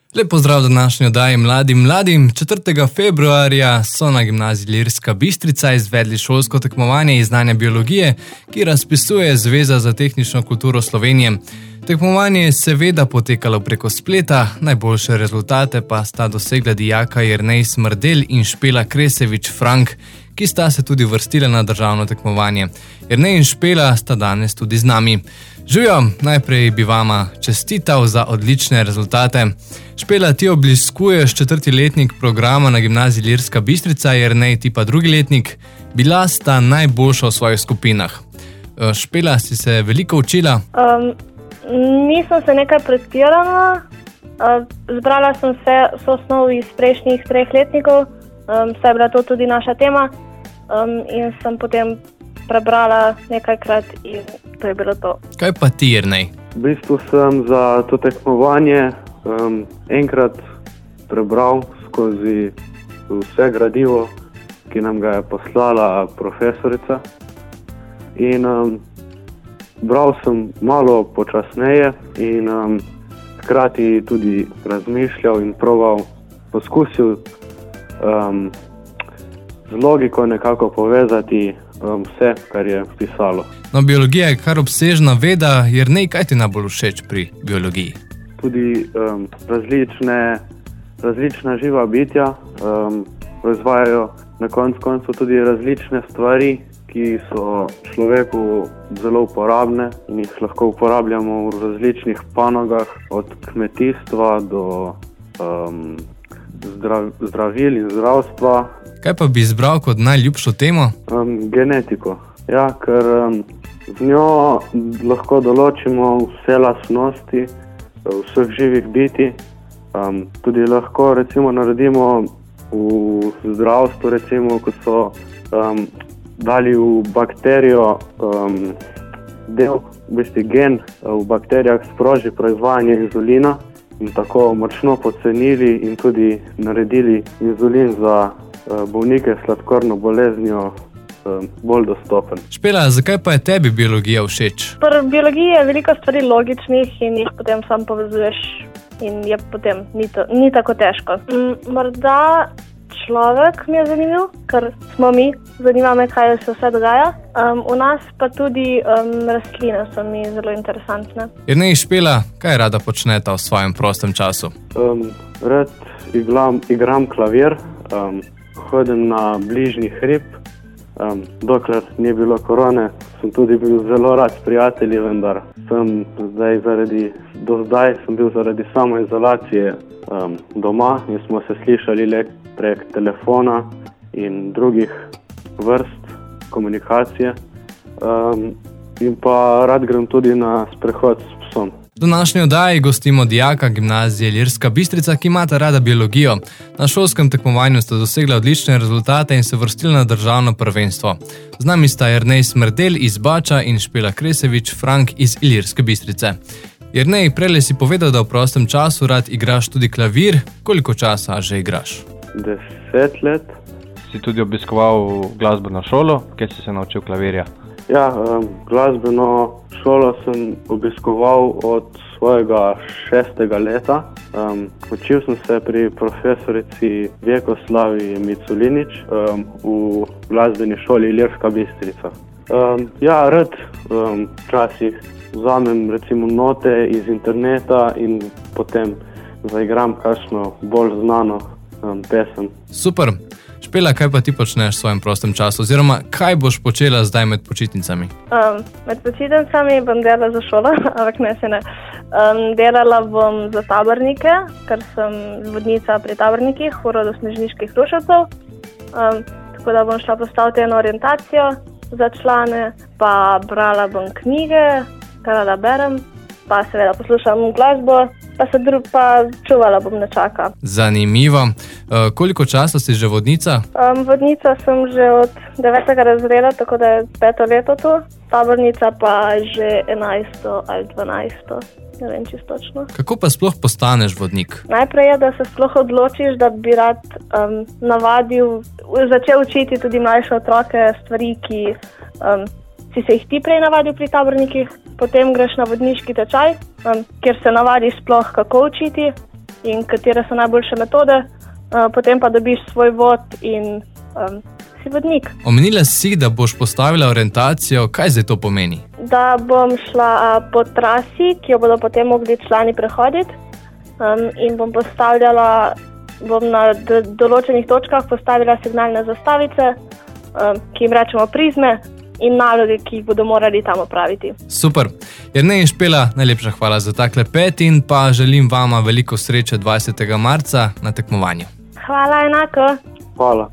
Lep pozdrav današnji oddaji Mladim. 4. februarja so na gimnaziji Ilirska Bistrica izvedli šolsko tekmovanje iz znanja biologije, ki razpisuje Zveza za tehnično kulturo Slovenije. Tekmovanje je seveda potekalo preko spleta, najboljše rezultate pa sta dosegla dijaka Jernej Smrdelj in Špela Kresevič Frank, ki sta se tudi vrstila na državno tekmovanje. Jernej in Špela sta danes tudi z nami. Živjo, najprej bi vama čestital za odlične rezultate. Špela, ti obiskuješ 4. letnik programa na gimnaziji Ilirska Bistrica, Jernej ti pa 2. letnik. Bila sta najboljša v svojih skupinah. Špela, si se veliko učila? Nisem se nekaj pretirala. Zbrala sem vse osnov iz prejšnjih 3 letnikov, saj je bila to tudi naša tema, in sem potem prebrala nekajkrat in to je bilo to. Kaj pa ti, Jernej? V bistvu sem za to tekmovanje enkrat prebral skozi vse gradivo, ki nam ga je poslala profesorica, in bral sem malo počasneje in hkrati tudi razmišljal in poskusil z logiko nekako povezati vse, kar je pisalo. No, biologija je kar obsežna veda. Jernej, kaj ti najbolj všeč pri biologiji? Tudi različna živa bitja proizvajajo na koncu tudi različne stvari, ki so človeku zelo uporabne in jih lahko uporabljamo v različnih panogah, od kmetijstva do zdravil in zdravstva. Kaj pa bi izbral kot najljubšo temo? Genetiko. Ja, ker z njo lahko določimo vse lastnosti vseh živih bitij. Tudi lahko recimo naredimo v zdravstvu, recimo, ko so dali v bakterijo del, v bistvu gen v bakterijah sproži proizvajanje inzulina in tako močno pocenili in tudi naredili inzulin za bolnike s sladkorno boleznijo bolj dostopen. Špela, zakaj pa je tebi biologija všeč? Pri biologiji je veliko stvari logičnih in jih potem sam povezuješ in je potem ni tako težko. Morda človek mi je zanimiv, ker smo mi, zanima me, kaj se vse dogaja. V nas pa tudi rastline so mi zelo interesantne. Jernej, Špela, kaj rada počneta v svojem prostem času? Rad igram klavir, hodim na bližnji hrib. Dokler ni bilo korone, sem tudi bil zelo rad s prijatelji, vendar do zdaj sem bil zaradi samoizolacije doma in smo se slišali le prek telefona in drugih vrst komunikacije. In pa rad grem tudi na sprehod s psom. V današnji oddaji gostimo dijaka gimnazije Ilirska Bistrica, ki imata rada biologijo. Na šolskem tekmovanju sta dosegla odlične rezultate in se vrstila na državno prvenstvo. Z nami sta Jernej Smrdelj iz Bača in Špela Kresevič Frank iz Ilirske Bistrice. Jernej, prejle si povedal, da v prostem času rad igraš tudi klavir. Koliko časa že igraš? 10 let. Si tudi obiskoval glasbeno šolo, kjer si se naučil klavirja? Ja, glasbeno šolo sem obiskoval od svojega 6. leta. Učil sem se pri profesorici Vjekoslavi Miculinič v glasbeni šoli Ilirska Bistrica. Ja, rad včasih vzamem recimo note iz interneta in potem zaigram kakšno bolj znano pesem. Super. Špela, kaj pa ti počneš v svojem prostem času? Oziroma, kaj boš počela zdaj med počitnicami? Med počitnicami bom delala za šolo, ampak ne. Delala bom za tabornike, ker sem vodnica pri tabornikih v rodu Snežniških Hruševcev. Tako da bom šla postaviti eno orientacijo za člane, pa brala bom knjige, kar rada berem, pa seveda poslušam glasbo, pa čuvala bom nečaka. Zanimivo. Koliko časa si že vodnica? Vodnica sem že od 9. razreda, tako da je 5. leto tu. Tabornica pa že 11. ali 12. Ne vem čisto točno. Kako pa sploh postaneš vodnik? Najprej je, da se sploh odločiš, da bi rad začel učiti tudi mlajše otroke stvari, ki si se jih ti prej navadil pri tabornikih. Potem greš na vodniški tečaj, kjer se navadiš sploh kako učiti. in katere so najboljše metode, potem pa dobiš svoj vod in si vodnik. Omenila si, da boš postavila orientacijo, kaj zdaj to pomeni? Da bom šla po trasi, ki jo bodo potem mogli člani prehoditi, in bom na določenih točkah postavila signalne zastavice, ki jim rečemo prizme, in naloge, ki jih bodo morali tam opraviti. Super. Jernej in Špela, najlepša hvala za ta klepet in pa želim vama veliko sreče 20. marca na tekmovanju. Hvala, enako. Hvala.